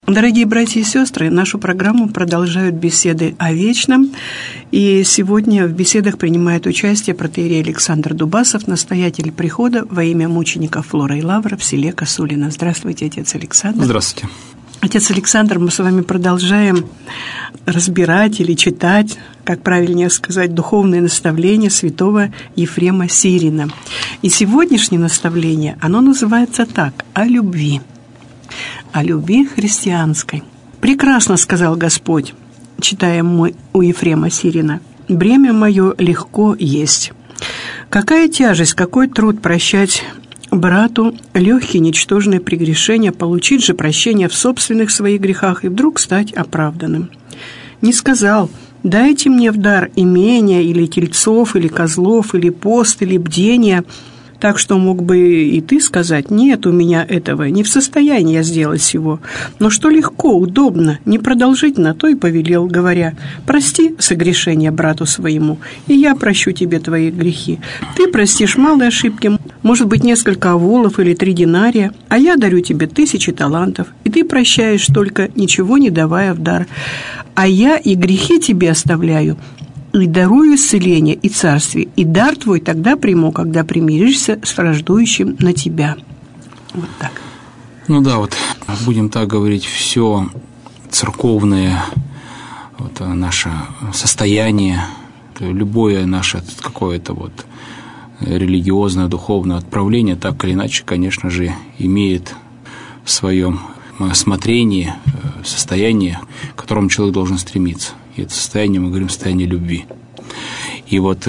Дорогие братья и сестры, нашу программу продолжают беседы о вечном. И сегодня в беседах принимает участие протоиерей Александр Дубасов, настоятель прихода во имя мучеников Флора и Лавра в селе Косулино. Здравствуйте, отец Александр. Здравствуйте. Отец Александр, мы с вами продолжаем разбирать или читать, как правильнее сказать, духовные наставления святого Ефрема Сирина. И сегодняшнее наставление, оно называется так: «О любви». О любви христианской. «Прекрасно, — сказал Господь, читаем мы у Ефрема Сирина, — бремя мое легко есть. Какая тяжесть, какой труд прощать брату легкие ничтожные прегрешения, получить же прощение в собственных своих грехах и вдруг стать оправданным. Не сказал: дайте мне в дар имения, или тельцов, или козлов, или пост, или бдение, так что мог бы и ты сказать: нет у меня этого, не в состоянии я сделать сего. Но что легко, удобно, непродолжительно, то и повелел, говоря: прости согрешение брату своему, и я прощу тебе твои грехи. Ты простишь малые ошибки, может быть, несколько аволов или 3 динария, а я дарю тебе 1000 талантов, и ты прощаешь только, ничего не давая в дар. А я и грехи тебе оставляю, и дарую исцеление и царствие, и дар твой тогда приму, когда примиришься с враждующим на тебя». Вот так. Ну да, вот будем так говорить, все церковное вот, наше состояние, любое наше какое-то вот религиозное, духовное отправление, так или иначе, конечно же, имеет в своем смотрении состояние, к которому человек должен стремиться. И это состояние, мы говорим, состояние любви. И вот,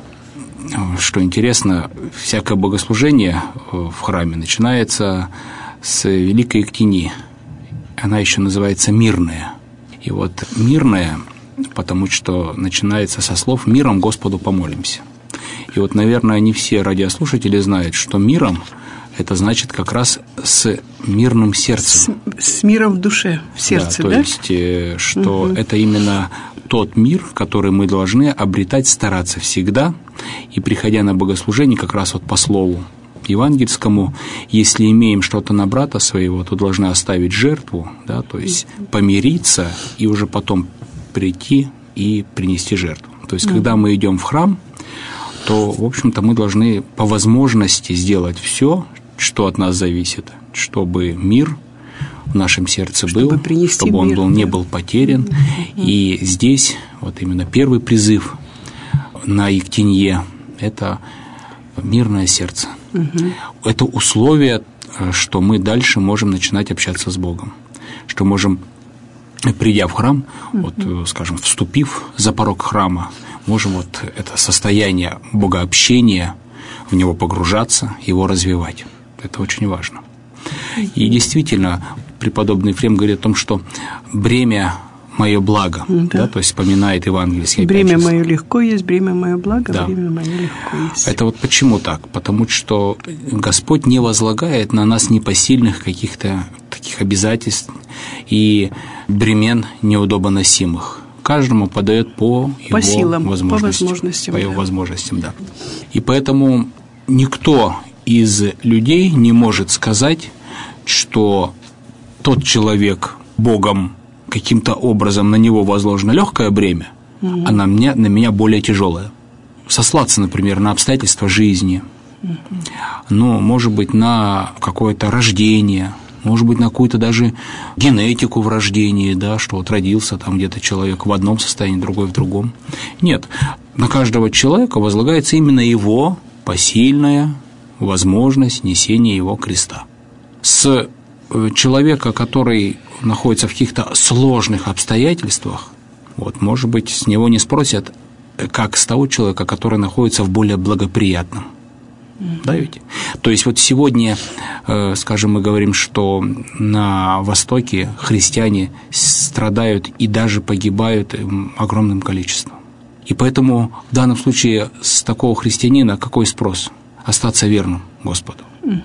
что интересно, всякое богослужение в храме начинается с Великой Ектени. Она еще называется «мирная». И вот «мирная», потому что начинается со слов «миром Господу помолимся». И вот, наверное, не все радиослушатели знают, что «миром» — это значит как раз с мирным сердцем. С миром в душе, в сердце, да? То есть, что это именно тот мир, который мы должны обретать, стараться всегда. И, приходя на богослужение, как раз вот по слову евангельскому, если имеем что-то на брата своего, то должны оставить жертву, да, то есть помириться и уже потом прийти и принести жертву. То есть, когда мы идем в храм, то, в общем-то, мы должны по возможности сделать все, что от нас зависит, чтобы мир в нашем сердце был, чтобы он был, не был потерян. И здесь вот именно первый призыв на Ектенье – это мирное сердце. Это условие, что мы дальше можем начинать общаться с Богом, что можем, придя в храм, вот, скажем, вступив за порог храма, можем вот это состояние богообщения, в него погружаться, его развивать. Это очень важно. И действительно, преподобный Ефрем говорит о том, что бремя мое благо, да, то есть вспоминает евангельский. Бремя мое легко есть, бремя мое благо, да. Бремя мое легко есть. Это вот почему так? Потому что Господь не возлагает на нас непосильных каких-то таких обязательств и бремен неудобоносимых. Каждому подает по его силам, возможностям, по его возможностям, да. И поэтому никто из людей не может сказать, что тот человек Богом каким-то образом на него возложено легкое бремя, а на меня более тяжелое. Сослаться, например, на обстоятельства жизни, ну, может быть, на какое-то рождение, может быть, на какую-то даже генетику в рождении, да, что вот родился там где-то человек в одном состоянии, другой в другом. Нет, на каждого человека возлагается именно его посильная возможность несения его креста. С человека, который находится в каких-то сложных обстоятельствах, вот, может быть, с него не спросят, как с того человека, который находится в более благоприятном. Да, ведь? То есть вот сегодня, скажем, мы говорим, что на Востоке христиане страдают и даже погибают огромным количеством. И поэтому в данном случае с такого христианина какой спрос? Остаться верным Господу.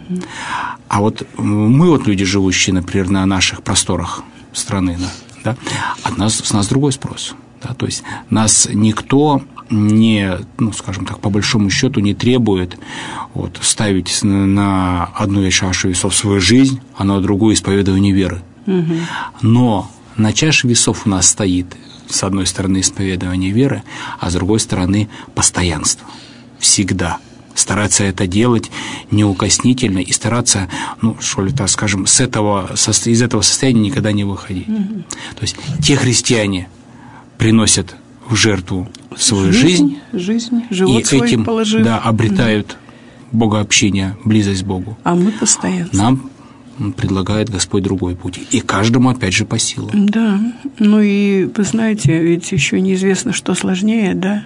А вот мы, вот люди, живущие, например, на наших просторах страны, да, с нас другой спрос. Да, то есть нас никто не, ну, скажем так, по большому счету не требует вот, ставить на одну чашу весов свою жизнь, а на другую исповедование веры. Но на чаше весов у нас стоит, с одной стороны, исповедование веры, а с другой стороны, постоянство. Всегда. Стараться это делать неукоснительно и стараться, что ли, так скажем, из этого состояния никогда не выходить. То есть те христиане приносят в жертву свою жизнь живот и свой этим положив. Обретают богообщение, близость к Богу. А мы постоянно. Нам предлагает Господь другой путь. И каждому, опять же, по силам. Да. И, вы знаете, ведь еще неизвестно, что сложнее, да?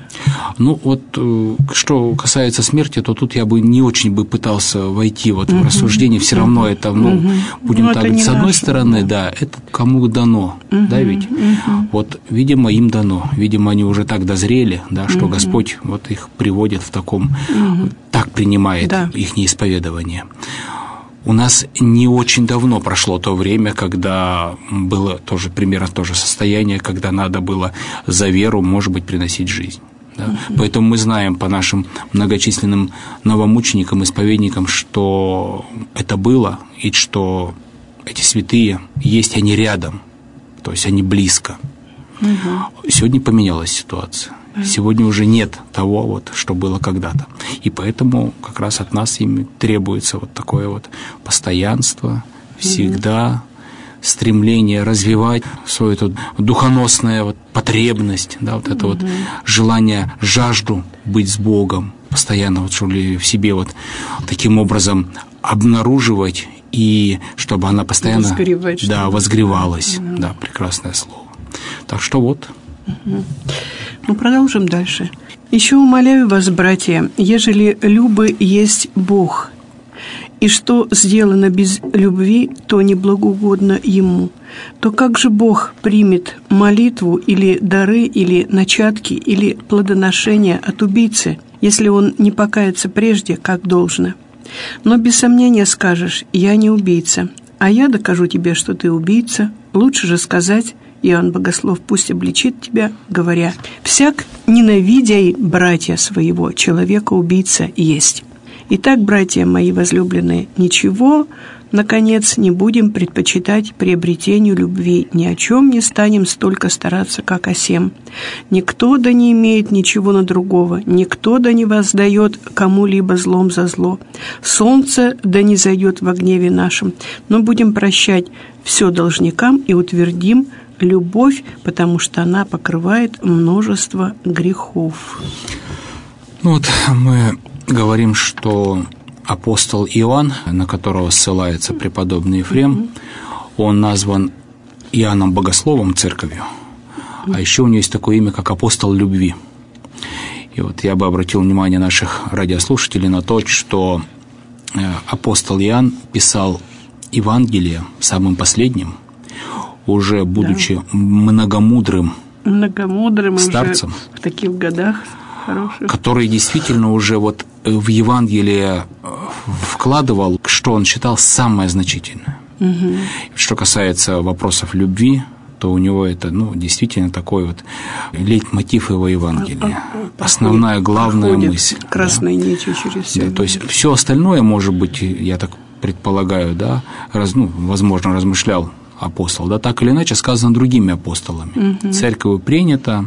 Что касается смерти, то тут я бы не очень пытался войти в рассуждение. Все равно это, будем так говорить, с одной стороны, да, это кому дано, да, ведь? Видимо, им дано. Видимо, они уже так дозрели, да, что Господь их приводит в таком, так принимает их неисповедование. У нас не очень давно прошло то время, когда было тоже примерно то же состояние, когда надо было за веру, может быть, приносить жизнь. Да? Поэтому мы знаем по нашим многочисленным новомученикам, исповедникам, что это было, и что эти святые есть, они рядом, то есть они близко. Сегодня поменялась ситуация. Сегодня уже нет того, что было когда-то. И поэтому как раз от нас им требуется такое постоянство, всегда стремление развивать свою духоносную потребность, да, это желание, жажду быть с Богом, постоянно что ли в себе таким образом обнаруживать, и чтобы она постоянно возгревалась. Да, прекрасное слово. Так что продолжим дальше. «Еще умоляю вас, братья, ежели любы есть Бог, и что сделано без любви, то неблагоугодно Ему, то как же Бог примет молитву или дары, или начатки, или плодоношение от убийцы, если он не покается прежде, как должно? Но без сомнения скажешь: я не убийца, а я докажу тебе, что ты убийца. Лучше же сказать: Иоанн Богослов пусть обличит тебя, говоря: всяк, ненавидя братья своего, человека-убийца есть. Итак, братья мои возлюбленные, ничего, наконец, не будем предпочитать приобретению любви, ни о чем не станем столько стараться, как о сем. Никто да не имеет ничего на другого, никто да не воздает кому-либо злом за зло. Солнце да не зайдет во гневе нашем, но будем прощать все должникам и утвердим любовь, потому что она покрывает множество грехов». Мы говорим, что апостол Иоанн, на которого ссылается преподобный Ефрем, он назван Иоанном Богословом церковью, а еще у него есть такое имя, как апостол любви. И я бы обратил внимание наших радиослушателей на то, что апостол Иоанн писал Евангелие самым последним, уже будучи многомудрым старцем, уже в таких годах хороших, который действительно уже в Евангелие вкладывал, что он считал самое значительное. Что касается вопросов любви, то у него это действительно такой лейтмотив его Евангелия. Основная, главная мысль. Красной нитью через все. То есть все остальное, может быть, я так предполагаю, возможно, размышлял апостол, так или иначе сказано другими апостолами. Церковью принято,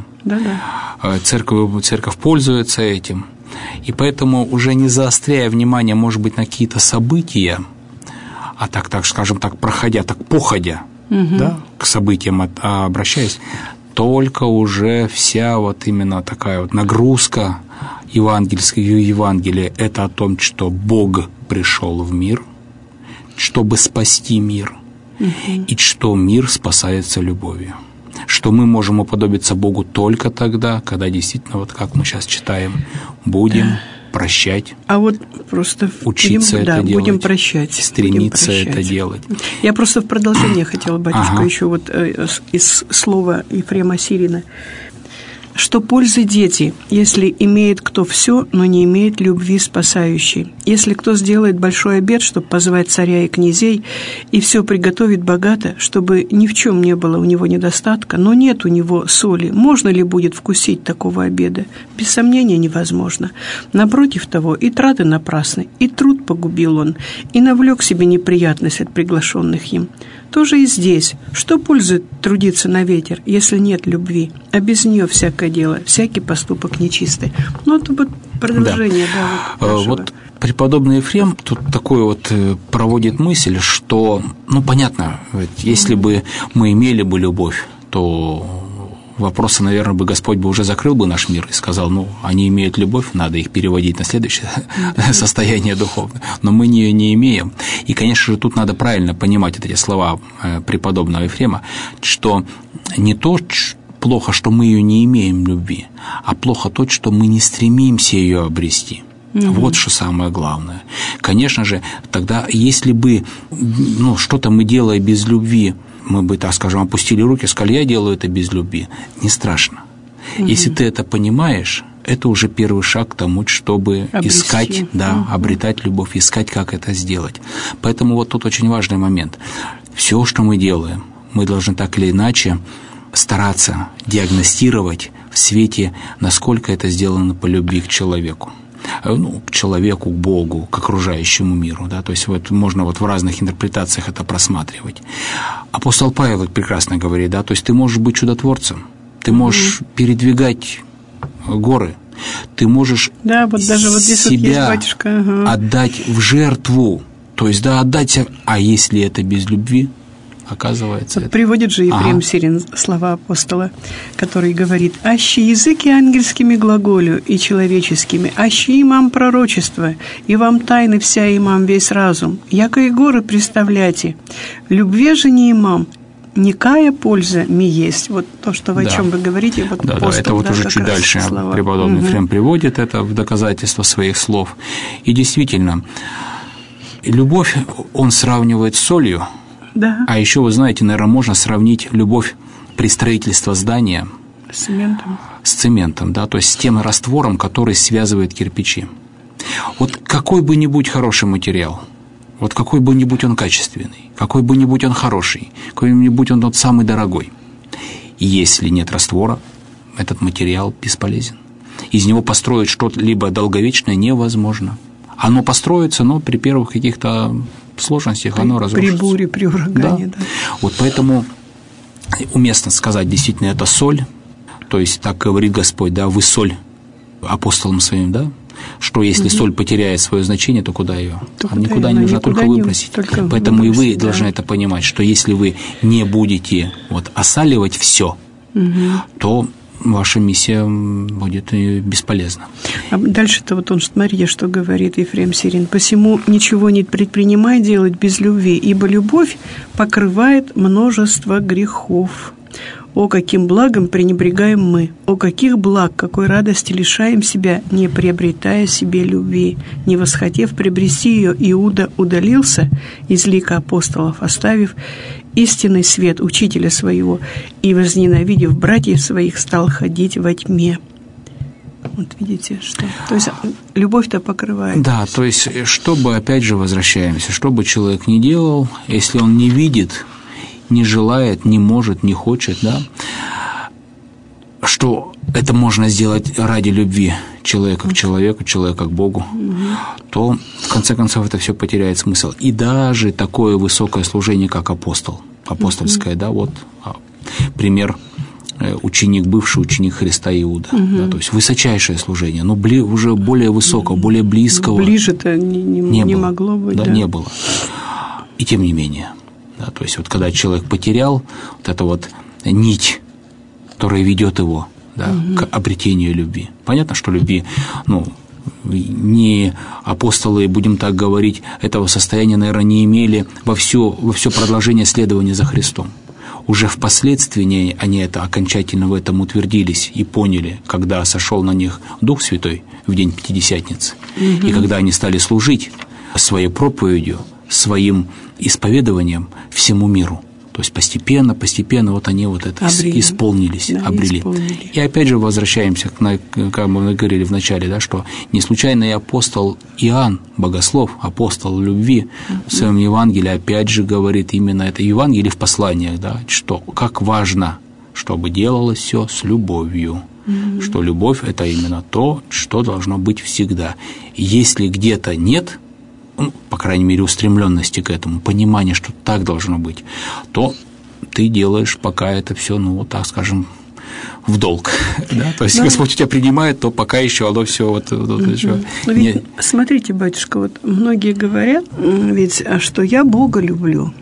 церковь пользуется этим. И поэтому, уже не заостряя внимание, может быть, на какие-то события, а так скажем так, походя к событиям обращаясь, только уже вся именно такая нагрузка Евангелия – это о том, что Бог пришел в мир, чтобы спасти мир, и что мир спасается любовью. Что мы можем уподобиться Богу только тогда, когда действительно, как мы сейчас читаем, будем прощать, просто учиться это делать, будем прощать, стремиться это делать. Я просто в продолжение хотела, батюшка, еще из слова Ефрема Сирина. Что пользы дети, если имеет кто все, но не имеет любви спасающей? Если кто сделает большой обед, чтобы позвать царя и князей, и все приготовит богато, чтобы ни в чем не было у него недостатка, но нет у него соли, можно ли будет вкусить такого обеда? Без сомнения, невозможно. Напротив того, и траты напрасны, и труд погубил он, и навлек себе неприятность от приглашенных им. Тоже и здесь. Что пользует трудиться на ветер, если нет любви? А без нее всякое дело, всякий поступок нечистый. Ну, это вот продолжение. Да, вот преподобный Ефрем тут такой вот проводит мысль, что, понятно, если бы мы имели бы любовь, то вопросы, наверное, бы Господь бы уже закрыл бы наш мир и сказал, они имеют любовь, надо их переводить на следующее состояние духовное. Но мы ее не имеем. И, конечно же, тут надо правильно понимать эти слова преподобного Ефрема, что не то плохо, что мы ее не имеем любви, а плохо то, что мы не стремимся ее обрести. Вот что самое главное. Конечно же, тогда, если бы что-то мы делая без любви, мы бы, так скажем, опустили руки, сказали, я делаю это без любви. Не страшно. Если ты это понимаешь, это уже первый шаг к тому, чтобы искать, обретать любовь, искать, как это сделать. Поэтому вот тут очень важный момент. Все, что мы делаем, мы должны так или иначе стараться диагностировать в свете, насколько это сделано по любви к человеку. К человеку, к Богу, к окружающему миру. Да? То есть можно в разных интерпретациях это просматривать. Апостол Павел прекрасно говорит, то есть ты можешь быть чудотворцем, ты можешь передвигать горы, ты можешь себя отдать в жертву, то есть отдать себя, а если это без любви, оказывается. Приводит же Ефрем Сирин слова апостола, который говорит: «Аще языки ангельскими глаголю и человеческими, аще имам пророчество, и вам тайны вся, и имам весь разум, яко и горы представляйте, любви же не имам, никая польза ми есть». Вот то, что о чем вы говорите. Это уже чуть дальше преподобный Ефрем приводит это в доказательство своих слов. И действительно, любовь он сравнивает с солью. Да. А еще, вы знаете, наверное, можно сравнить любовь при строительстве здания с цементом, то есть с тем раствором, который связывает кирпичи. Вот какой бы ни будь хороший материал, вот какой бы ни будь он качественный, какой бы ни будь он хороший, какой бы ни будь он тот самый дорогой, если нет раствора, этот материал бесполезен. Из него построить что-либо долговечное невозможно. Оно построится, но при первых каких-то сложностях оно разрушится. При буре, при урагане, да. Вот поэтому уместно сказать, действительно, это соль, то есть так говорит Господь, вы соль апостолам своим, что если соль потеряет свое значение, то куда ее? Никуда не нужно, только выбросить. Поэтому и вы должны это понимать, что если вы не будете осаливать все, то ваша миссия будет бесполезна. А дальше-то он, смотрите, что говорит Ефрем Сирин. «Посему ничего не предпринимай делать без любви, ибо любовь покрывает множество грехов. О, каким благом пренебрегаем мы! О, каких благ, какой радости лишаем себя, не приобретая себе любви! Не восхотев приобрести ее, Иуда удалился из лика апостолов, оставив истинный свет учителя своего, и, возненавидев братьев своих, стал ходить во тьме». Вот видите, что... То есть любовь-то покрывает. Да, то есть, чтобы, опять же, возвращаемся, что бы человек ни делал, если он не видит, не желает, не может, не хочет, что это можно сделать ради любви человека к человеку, человека к Богу, то, в конце концов, это все потеряет смысл. И даже такое высокое служение, как апостольское, пример, ученик, бывший ученик Христа Иуда, то есть высочайшее служение, но уже более высокого, более близкого. Ближе-то не могло быть. Не было. И тем не менее. То есть когда человек потерял эту нить, которая ведет его к обретению любви. Понятно, что любви, не апостолы, будем так говорить, этого состояния, наверное, не имели во все продолжение следования за Христом. Уже впоследствии они это окончательно в этом утвердились и поняли, когда сошел на них Дух Святой в день Пятидесятницы, и когда они стали служить своей проповедью, своим исповедованием всему миру. То есть постепенно они это исполнились, обрели. И опять же возвращаемся, как мы говорили в начале, что не случайно и апостол Иоанн, богослов, апостол любви, в своем Евангелии опять же говорит именно это, Евангелие в посланиях, что как важно, чтобы делалось все с любовью, что любовь – это именно то, что должно быть всегда. Если где-то нет по крайней мере, устремленности к этому, понимания, что так должно быть, то ты делаешь пока это все, так скажем, в долг. Да? То есть Господь тебя принимает, то пока еще оно все Смотрите, батюшка, многие говорят ведь, что я Бога люблю,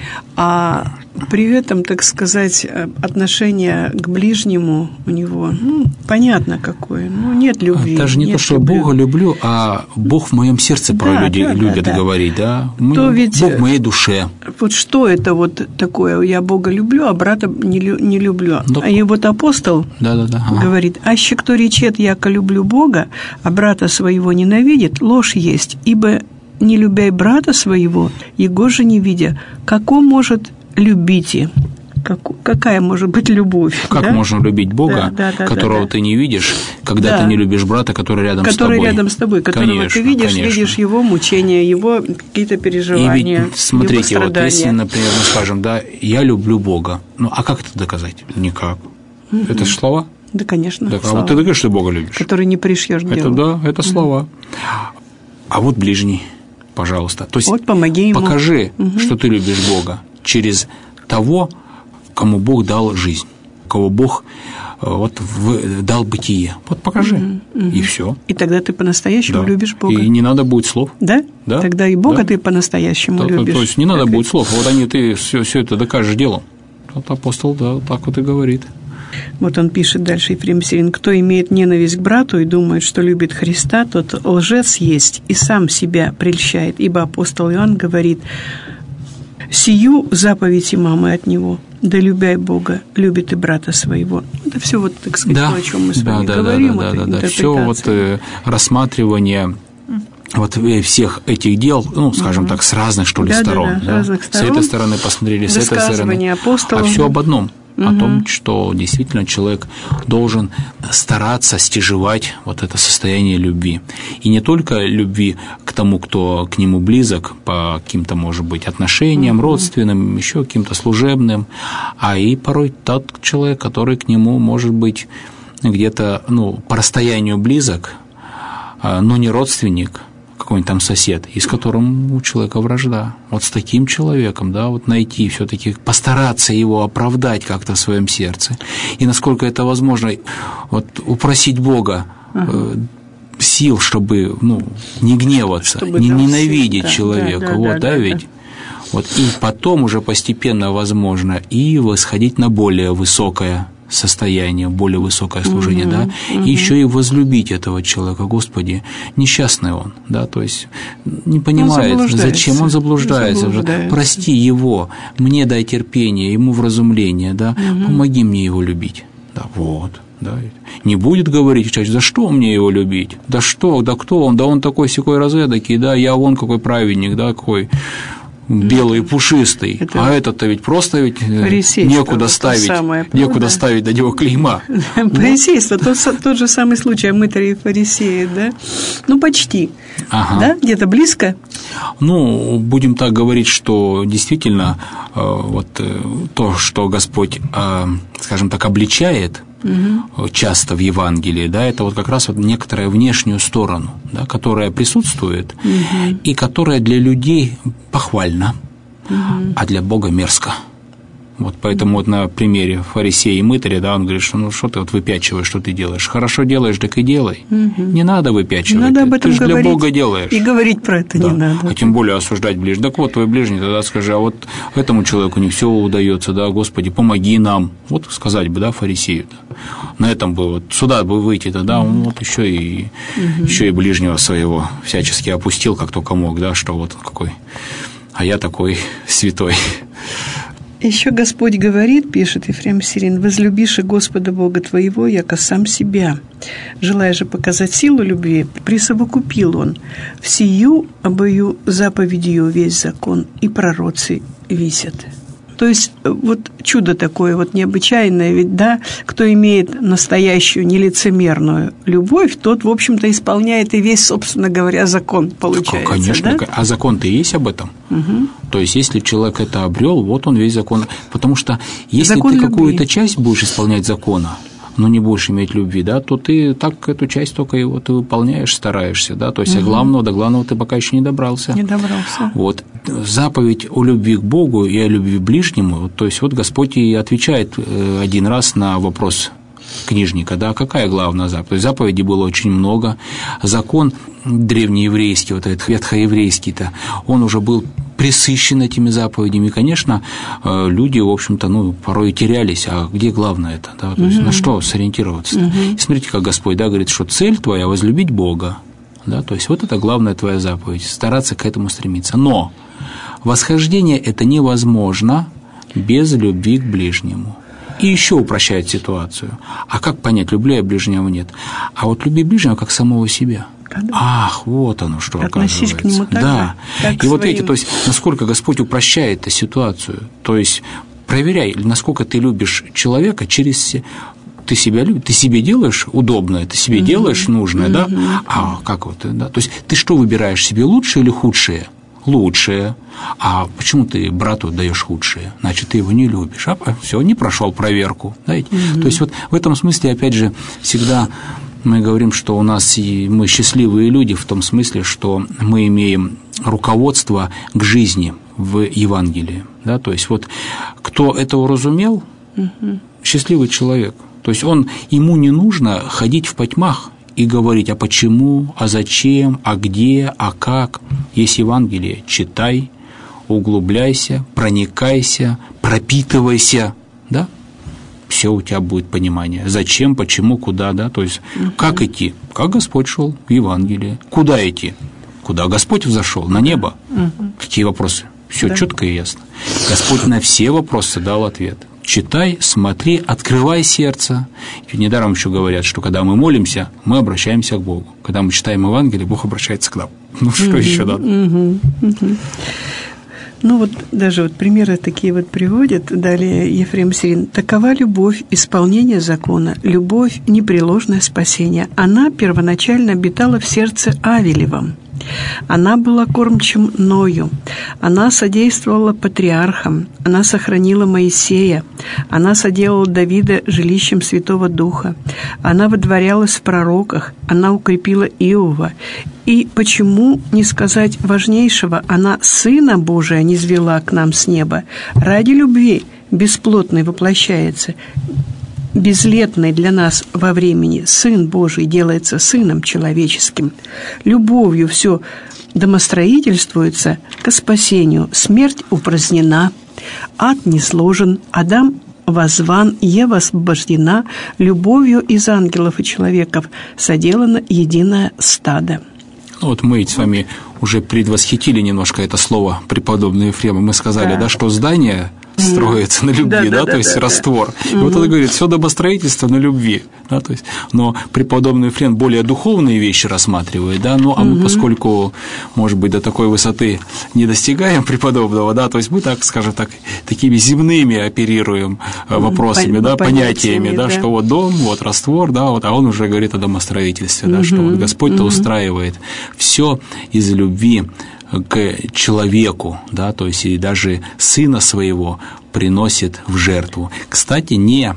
а при этом, так сказать, отношение к ближнему у него, понятно какое, нет любви. Даже не то, что я Бога люблю, а Бог в моем сердце любят говорить, да? Бог в моей душе. Вот что это такое, я Бога люблю, а брата не люблю. И апостол говорит, аще кто речет, яко люблю Бога, а брата своего ненавидит, ложь есть, ибо не любя брата своего, его же не видя, како может любите? Какая может быть любовь? Как можно любить Бога, которого ты не видишь, когда ты не любишь брата, который рядом с тобой? Который рядом с тобой, которого ты видишь его мучения, его какие-то переживания, и ведь, смотрите, его страдания. Если, например, мы скажем, я люблю Бога, а как это доказать? Никак. Это же слова? Да, конечно. А вот ты говоришь, что ты Бога любишь. Который не пришьешь к делу. Это слова. А вот ближний, пожалуйста. То есть помоги ему. Покажи, что ты любишь Бога через того, кому Бог дал жизнь, кого Бог дал бытие. Покажи, и все. И тогда ты по-настоящему любишь Бога. И не надо будет слов. Да? Тогда и Бога ты по-настоящему любишь. То есть не надо будет слов. Ты все это докажешь делом. Апостол, так и говорит. Он пишет дальше, Ефрем Сирин: кто имеет ненависть к брату и думает, что любит Христа, тот лжец есть и сам себя прельщает. Ибо апостол Иоанн говорит: сию заповедь имамы от него, да любяй Бога, любит и брата своего. Это все так сказать, о чем мы с вами говорим. Да. Все рассматривание всех этих дел, скажем так, с разных, сторон. Разных сторон. С этой стороны посмотрели, с этой стороны. Апостолов. А все об одном. О том, что действительно человек должен стараться стяжевать это состояние любви. И не только любви к тому, кто к нему близок, по каким-то, может быть, отношениям, родственным, еще каким-то служебным, а и порой тот человек, который к нему, может быть, где-то, по расстоянию близок, но не родственник, какой-нибудь там сосед, и с которым у человека вражда. С таким человеком, найти все-таки, постараться его оправдать как-то в своем сердце. И насколько это возможно, упросить Бога сил, чтобы, не гневаться, не ненавидеть человека. Ведь? И потом уже постепенно возможно и восходить на более высокое состояние, более высокое служение, и еще и возлюбить этого человека. Господи, несчастный он, то есть не понимает, зачем он заблуждается. Прости его, мне дай терпение, ему вразумление, помоги мне его любить. Не будет говорить человек: за что мне его любить? Да кто он? Да он такой-сякой разэдакий, я вон какой праведник, какой белый и пушистый, а этот-то ведь просто некуда ставить до него клейма. Фарисейство, тот же самый случай, мытари и фарисеи, почти, где-то близко. Будем так говорить, что действительно то, что Господь, скажем так, обличает часто в Евангелии, это как раз некоторая внешнюю сторону, которая присутствует и которая для людей похвальна, а для Бога мерзко. Поэтому на примере фарисея и мытаря, он говорит, что ты выпячиваешь, что ты делаешь. Хорошо делаешь, так и делай. Не надо выпячивать. Надо об этом ты же для Бога делаешь. И говорить про это не надо. А тем более осуждать ближнего. Так твой ближний, тогда скажи, а этому человеку не все удается, Господи, помоги нам. Сказать бы, фарисею. На этом бы сюда бы выйти, тогда он еще и ближнего своего всячески опустил, как только мог, что какой, а я такой святой. Еще Господь говорит, пишет Ефрем Сирин: возлюбиши Господа Бога твоего, яко сам себя. Желая же показать силу любви, присовокупил он: в сию обою заповедью весь закон и пророцы висят. То есть чудо такое необычайное, ведь кто имеет настоящую нелицемерную любовь, тот, в общем-то, исполняет и весь, собственно говоря, закон, получается. Конечно, а закон-то и есть об этом. То есть, если человек это обрел, он весь закон. Потому что если закон ты какую-то часть будешь исполнять закона, но не будешь иметь любви, да, то ты так эту часть только его ты выполняешь, стараешься, да, то есть до главного ты пока еще не добрался. Не добрался. Вот. Заповедь о любви к Богу и о любви к ближнему, то есть вот Господь и отвечает один раз на вопрос книжника, да, какая главная заповедь? Заповедей было очень много. Закон древнееврейский, вот этот ветхоеврейский-то, он уже был пресыщен этими заповедями, и, конечно, люди, в общем-то, порой терялись, а где главное это, да, то есть на что сориентироваться? И смотрите, как Господь, да, говорит, что цель твоя – возлюбить Бога, да, то есть вот это главная твоя заповедь, стараться к этому стремиться. Но восхождение это невозможно без любви к ближнему. И еще упрощает ситуацию. А как понять, люблю я ближнего, нет? А вот люби ближнего как самого себя. Ах, вот оно что, относись оказывается. К нему так да. же, как и вот эти, то есть, насколько Господь упрощает эту ситуацию. То есть, проверяй, насколько ты любишь человека через... Ты себя любишь, ты себе делаешь удобное, ты себе делаешь нужное, да? А как вот, да? То есть, ты что выбираешь себе, лучшее или худшее? Лучшее. А почему ты брату даешь худшее? Значит, ты его не любишь. А все, не прошел проверку. Знаете? То есть, вот в этом смысле, опять же, всегда мы говорим, что у нас мы счастливые люди в том смысле, что мы имеем руководство к жизни в Евангелии. Да? То есть, вот кто это уразумел, счастливый человек. То есть, ему не нужно ходить в потьмах и говорить, а почему, а зачем, а где, а как. Есть Евангелие, читай, углубляйся, проникайся, пропитывайся, да? Все у тебя будет понимание. Зачем, почему, куда, да? То есть, как идти? Как Господь шел в Евангелие. Куда идти? Куда Господь взошел? На небо? Какие вопросы? Все четко и ясно. Господь на все вопросы дал ответ. Читай, смотри, открывай сердце. И недаром еще говорят, что когда мы молимся, мы обращаемся к Богу. Когда мы читаем Евангелие, Бог обращается к нам. Что еще надо? Вот даже вот примеры такие вот приводят. Далее Ефрем Сирин. «Такова любовь, исполнение закона, любовь – непреложное спасение. Она первоначально обитала в сердце Авелевом. Она была кормчим Ною, она содействовала патриархам, она сохранила Моисея, она соделала Давида жилищем Святого Духа, она водворялась в пророках, она укрепила Иова. И почему не сказать важнейшего, она Сына Божия низвела к нам с неба, ради любви бесплотной воплощается». Безлетный для нас во времени Сын Божий делается Сыном человеческим. Любовью все домостроительствуется ко спасению. Смерть упразднена, ад не сложен, Адам возван, Ева освобождена. Любовью из ангелов и человеков соделано единое стадо. Вот мы с вами уже предвосхитили немножко это слово преподобного Ефрема. Мы сказали, что здание строится на любви, то есть раствор. И вот он говорит, все домостроительство на любви, да, то есть, но преподобный Ефрем более духовные вещи рассматривает, да, а мы, поскольку, может быть, до такой высоты не достигаем преподобного, да, то есть мы, так скажем так, такими земными оперируем вопросами, понятиями, да, что вот дом, вот раствор, да, а он уже говорит о домостроительстве, да, что вот Господь-то устраивает все из любви к человеку, да, то есть и даже Сына Своего приносит в жертву. Кстати,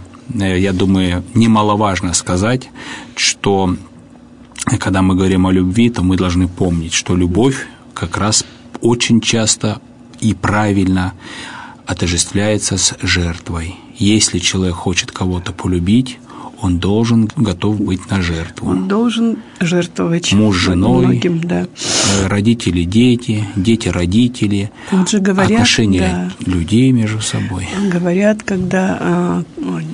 я думаю, немаловажно сказать, что когда мы говорим о любви, то мы должны помнить, что любовь как раз очень часто и правильно отождествляется с жертвой. Если человек хочет кого-то полюбить, он должен готов быть на жертву. Он должен жертвовать муж женой, многим, да. Родители, дети, родители, отношения людей между собой. Говорят, когда,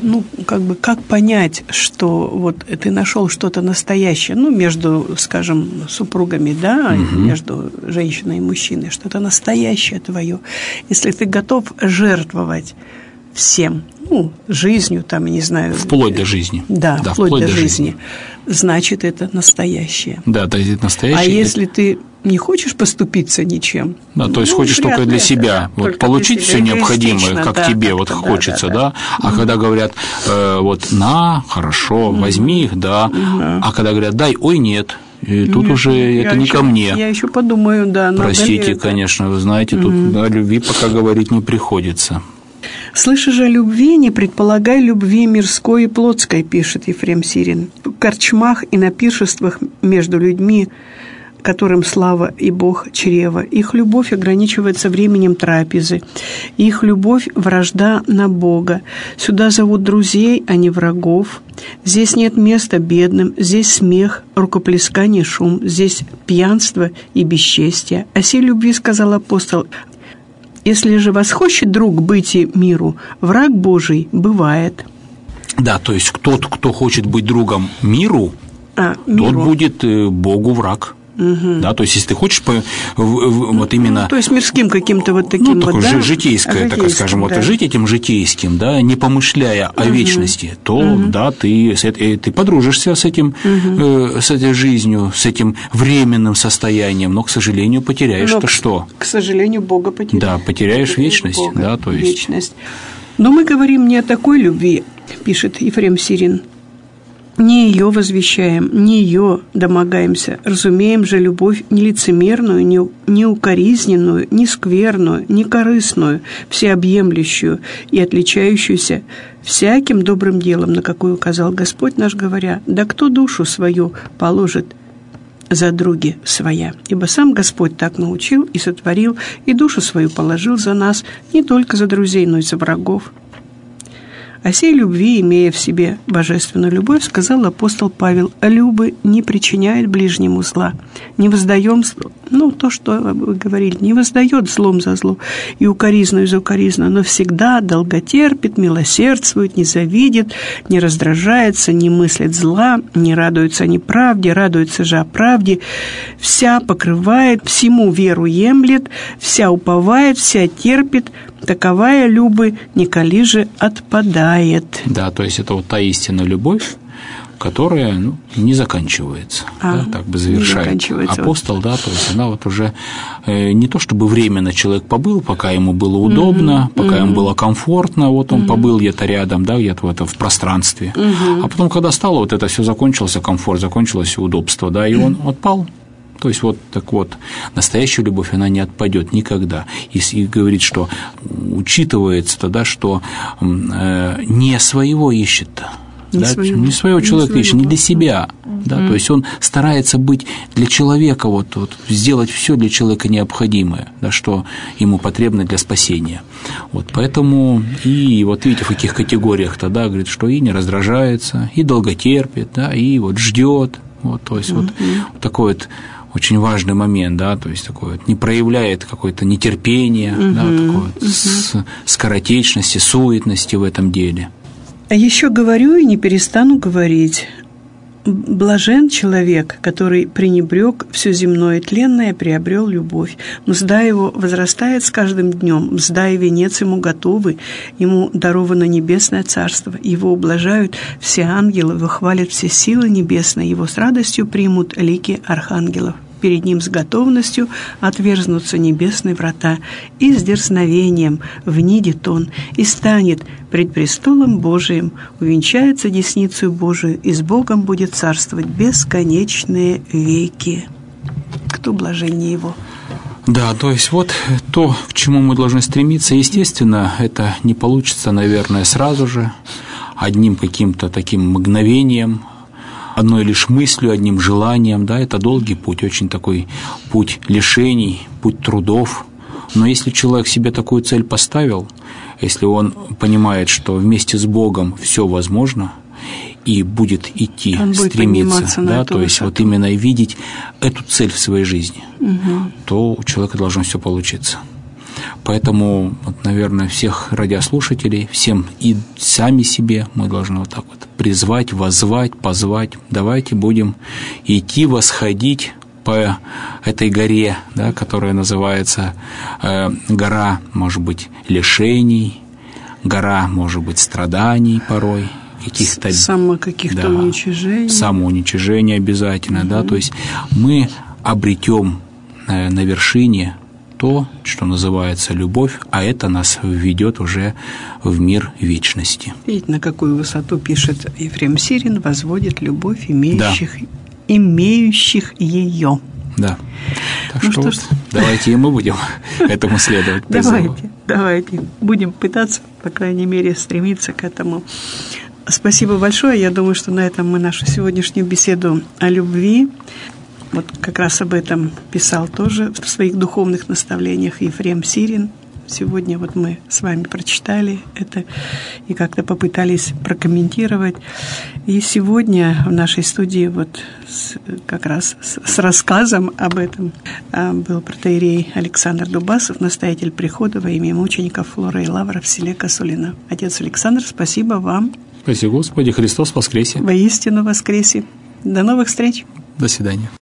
как понять, что вот ты нашел что-то настоящее, между, скажем, супругами, да, между женщиной и мужчиной, что-то настоящее твое, если ты готов жертвовать всем, жизнью, я не знаю. Вплоть до жизни. Да, вплоть до жизни. Значит, это настоящее. Да, это настоящее. А если ты не хочешь поступиться ничем? Да, то есть хочешь только для себя, вот получить все необходимое, как тебе вот хочется, да? А когда говорят, хорошо, возьми их, да, а когда говорят, дай, ой, нет. И тут уже это не ко мне. Я еще подумаю, да. Простите, конечно, вы знаете, тут о любви пока говорить не приходится. «Слыша же любви, не предполагай любви мирской и плотской», пишет Ефрем Сирин. «В корчмах и на пиршествах между людьми, которым слава и Бог чрева, их любовь ограничивается временем трапезы, их любовь – вражда на Бога. Сюда зовут друзей, а не врагов. Здесь нет места бедным, здесь смех, рукоплескание, шум, здесь пьянство и бесчестие. О сей любви сказал апостол: если же восхочет друг быть и миру, враг Божий бывает». Да, то есть тот, кто хочет быть другом миру, тот будет Богу враг. Угу. Да, то есть, если ты хочешь вот именно... то есть, мирским каким-то вот таким такое житейское, так скажем, вот жить этим житейским, да, не помышляя о вечности, то, да, ты подружишься с этим, с этой жизнью, с этим временным состоянием, но, к сожалению, потеряешь что? К сожалению, Бога потеряешь. Да, потеряешь вечность, Бога, да, то есть... Вечность. Но мы говорим не о такой любви, пишет Ефрем Сирин. Не ее возвещаем, не ее домогаемся, разумеем же любовь не лицемерную, не укоризненную, не скверную, не корыстную, всеобъемлющую и отличающуюся всяким добрым делом, на какой указал Господь наш, говоря: да кто душу свою положит за други своя? Ибо сам Господь так научил и сотворил, и душу свою положил за нас, не только за друзей, но и за врагов. О сей любви, имея в себе божественную любовь, сказал апостол Павел: «Любы не причиняет ближнему зла, не воздаем зло». То, что вы говорили, не воздает злом за зло и укоризну за укоризну, но всегда долготерпит, милосердствует, не завидит, не раздражается, не мыслит зла, не радуется неправде, радуется же о правде, вся покрывает, всему веру емлет, вся уповает, вся терпит, таковая любы николи же отпадает». Да, то есть это вот та истинная любовь, которая не заканчивается, так бы завершает апостол, да, то есть она вот уже не то чтобы временно человек побыл, пока ему было удобно, пока ему было комфортно, вот он побыл где-то рядом, да, где-то в пространстве, а потом, когда стало вот это все, закончился комфорт, закончилось удобство, да, и он отпал. То есть вот так вот, настоящая любовь, она не отпадет никогда. И говорит, что учитывается тогда, что не своего ищет-то. Не своего человека ищет, не для себя. Да, то есть он старается быть для человека, вот, сделать все для человека необходимое, да, что ему потребно для спасения. Вот, поэтому и вот видите, в каких категориях тогда, говорит, что и не раздражается, и долготерпит, да, и вот ждет. Вот, то есть вот такой вот очень важный момент, да, то есть такой вот не проявляет какое-то нетерпение, да, такой вот скоротечности, суетности в этом деле. А еще говорю и не перестану говорить: блажен человек, который пренебрег все земное и тленное, приобрел любовь. Мзда его возрастает с каждым днем, мзда и венец ему готовы, ему даровано небесное царство, его ублажают все ангелы, его хвалят все силы небесные, его с радостью примут лики архангелов. Перед ним с готовностью отверзнутся небесные врата, и с дерзновением внидит он, и станет пред престолом Божиим, увенчается десницею Божию, и с Богом будет царствовать бесконечные веки. Кто блаженнее его? Да, то есть вот то, к чему мы должны стремиться, естественно, это не получится, наверное, сразу же, одним каким-то таким мгновением, одной лишь мыслью, одним желанием, да, это долгий путь, очень такой путь лишений, путь трудов. Но если человек себе такую цель поставил, если он понимает, что вместе с Богом все возможно, и будет идти, стремиться, да, то есть вот именно видеть эту цель в своей жизни, то у человека должно все получиться. Поэтому, вот, наверное, всех радиослушателей, всем и сами себе мы должны вот так вот призвать, воззвать, позвать. Давайте будем идти, восходить по этой горе, да, которая называется гора, может быть, лишений, гора, может быть, страданий порой, каких-то уничижений. Самоуничижения обязательно, да, то есть мы обретем на вершине то, что называется любовь, а это нас введет уже в мир вечности. Видите, на какую высоту, пишет Ефрем Сирин, возводит любовь имеющих ее. Да. Так что вот, давайте и мы будем этому следовать. Давайте. Будем пытаться, по крайней мере, стремиться к этому. Спасибо большое. Я думаю, что на этом мы нашу сегодняшнюю беседу о любви, вот как раз об этом писал тоже в своих духовных наставлениях Ефрем Сирин. Сегодня вот мы с вами прочитали это и как-то попытались прокомментировать. И сегодня в нашей студии вот как раз с рассказом об этом был протоиерей Александр Дубасов, настоятель прихода во имя мучеников Флора и Лавра в селе Косулино. Отец Александр, спасибо вам. Спасибо, Господи, Христос воскресе. Воистину воскресе. До новых встреч. До свидания.